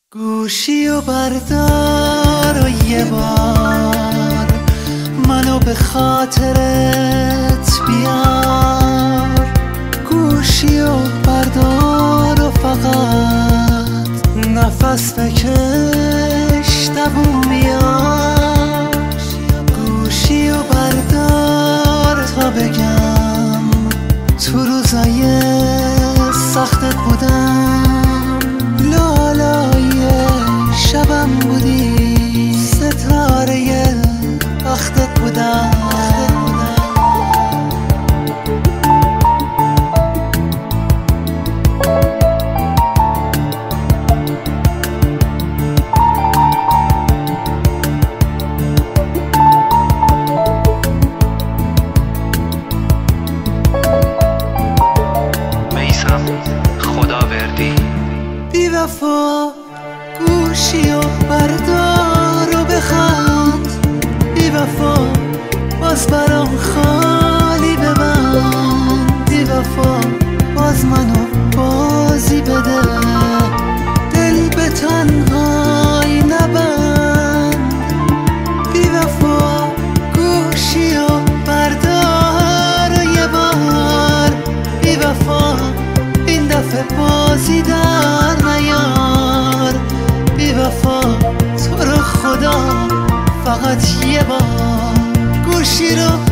گوشی و بردار و یه بار منو به خاطرت بیار. گوشی و بردار و فقط نفس بکش دووم بیار. گوشی و بردار تا بگم تو روزای سختت بودم، لالای شبم بودی، ستاره بختت بودم. بی وفا گوشی و بردار و بخند، بی وفا باز برام خالی ببند. بی وفا باز منو بازی بده، دل به تنهایی نبند. بی وفا گوشی و بردار و یه بار، بی وفا این دفعه بازی در نیار. بی وفا تو رو خدا فقط یه بار گوشی رو